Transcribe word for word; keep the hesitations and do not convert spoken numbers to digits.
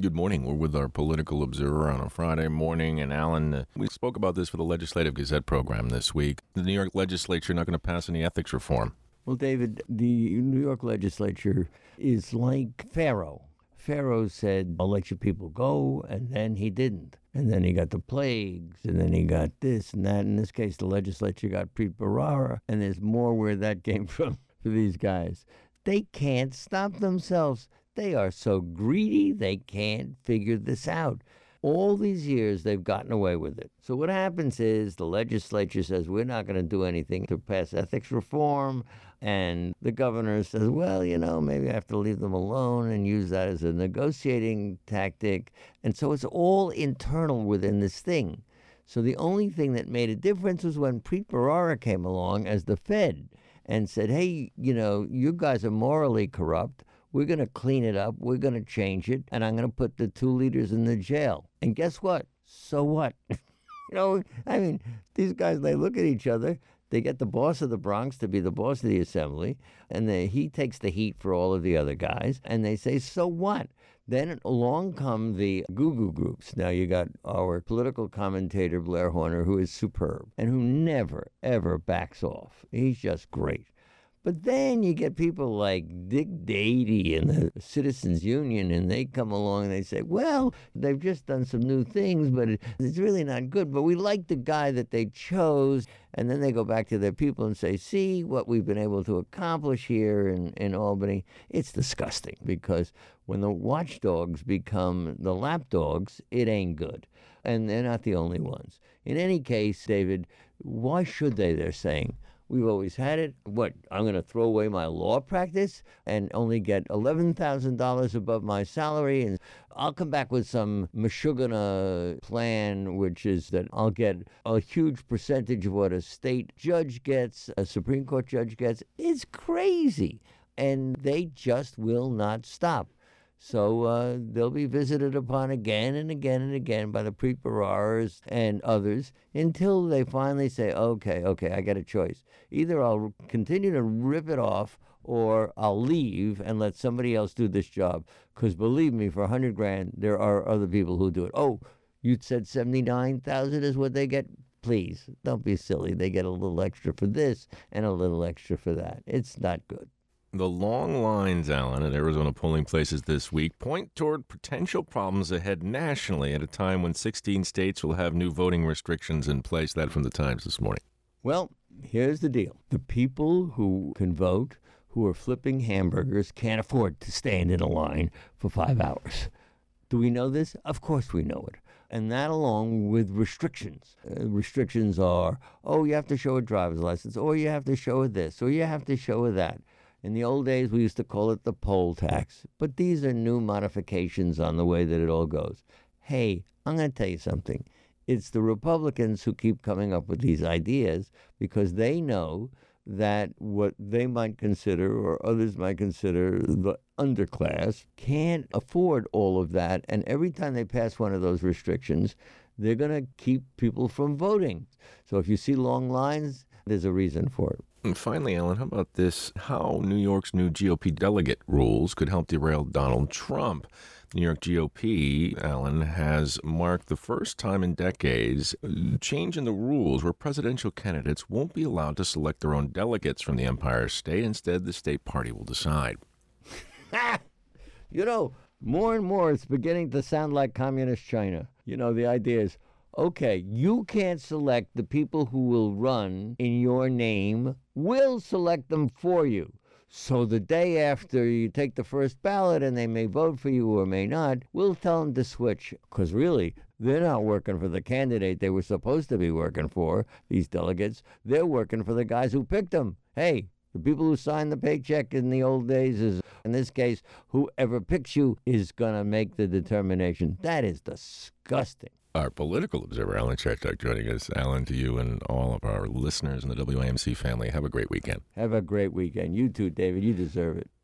Good morning. We're with our political observer on a Friday morning. And Alan, uh, we spoke about this for the Legislative Gazette program this week. The New York legislature not going to pass any ethics reform. Well, David, the New York legislature is like Pharaoh. Pharaoh said, I'll let you people go, and then he didn't. And then he got the plagues, and then he got this and that. In this case, the legislature got Preet Bharara, and there's more where that came from for these guys. They can't stop themselves. They are so greedy, they can't figure this out. All these years, they've gotten away with it. So what happens is the legislature says, we're not going to do anything to pass ethics reform. And the governor says, well, you know, maybe I have to leave them alone and use that as a negotiating tactic. And so it's all internal within this thing. So the only thing that made a difference was when Preet Bharara came along as the Fed and said, hey, you know, you guys are morally corrupt. We're going to clean it up. We're going to change it. And I'm going to put the two leaders in the jail. And guess what? So what? you know, I mean, these guys, they look at each other. They get the boss of the Bronx to be the boss of the assembly. And they, he takes the heat for all of the other guys. And they say, so what? Then along come the goo-goo groups. Now you got our political commentator, Blair Horner, who is superb and who never, ever backs off. He's just great. But then you get people like Dick Dady and the Citizens Union, and they come along and they say, well, they've just done some new things, but it's really not good. But we like the guy that they chose. And then they go back to their people and say, see what we've been able to accomplish here in, in Albany. It's disgusting because when the watchdogs become the lapdogs, it ain't good. And they're not the only ones. In any case, David, why should they, they're saying? We've always had it. What, I'm going to throw away my law practice and only get eleven thousand dollars above my salary, and I'll come back with some Meshuggah plan, which is that I'll get a huge percentage of what a state judge gets, a Supreme Court judge gets. It's crazy. And they just will not stop. So uh, they'll be visited upon again and again and again by the Preet Bhararas and others until they finally say, okay, okay, I got a choice. Either I'll continue to rip it off or I'll leave and let somebody else do this job. Because believe me, for a hundred grand, there are other people who do it. Oh, you said seventy-nine thousand is what they get? Please, don't be silly. They get a little extra for this and a little extra for that. It's not good. The long lines, Alan, at Arizona polling places this week point toward potential problems ahead nationally at a time when sixteen states will have new voting restrictions in place. That from the Times this morning. Well, here's the deal. The people who can vote, who are flipping hamburgers, can't afford to stand in a line for five hours. Do we know this? Of course we know it. And that along with restrictions. Uh, restrictions are, oh, you have to show a driver's license, or you have to show a this, or you have to show a that. In the old days, we used to call it the poll tax, but these are new modifications on the way that it all goes. Hey, I'm going to tell you something. It's the Republicans who keep coming up with these ideas because they know that what they might consider or others might consider the underclass can't afford all of that. And every time they pass one of those restrictions, they're going to keep people from voting. So if you see long lines, there's a reason for it. And finally, Alan, how about this? How New York's new G O P delegate rules could help derail Donald Trump. The New York G O P, Alan, has marked the first time in decades a change in the rules where presidential candidates won't be allowed to select their own delegates from the Empire State. Instead, the state party will decide. You know, more and more it's beginning to sound like communist China. You know, the idea is, okay, you can't select the people who will run in your name. We'll select them for you. So the day after you take the first ballot and they may vote for you or may not, we'll tell them to switch. Because really, they're not working for the candidate they were supposed to be working for, these delegates. They're working for the guys who picked them. Hey, the people who signed the paycheck in the old days is, in this case, whoever picks you is going to make the determination. That is disgusting. Our political observer, Alan Chartock, joining us. Alan, to you and all of our listeners in the W A M C family, have a great weekend. Have a great weekend. You too, David. You deserve it.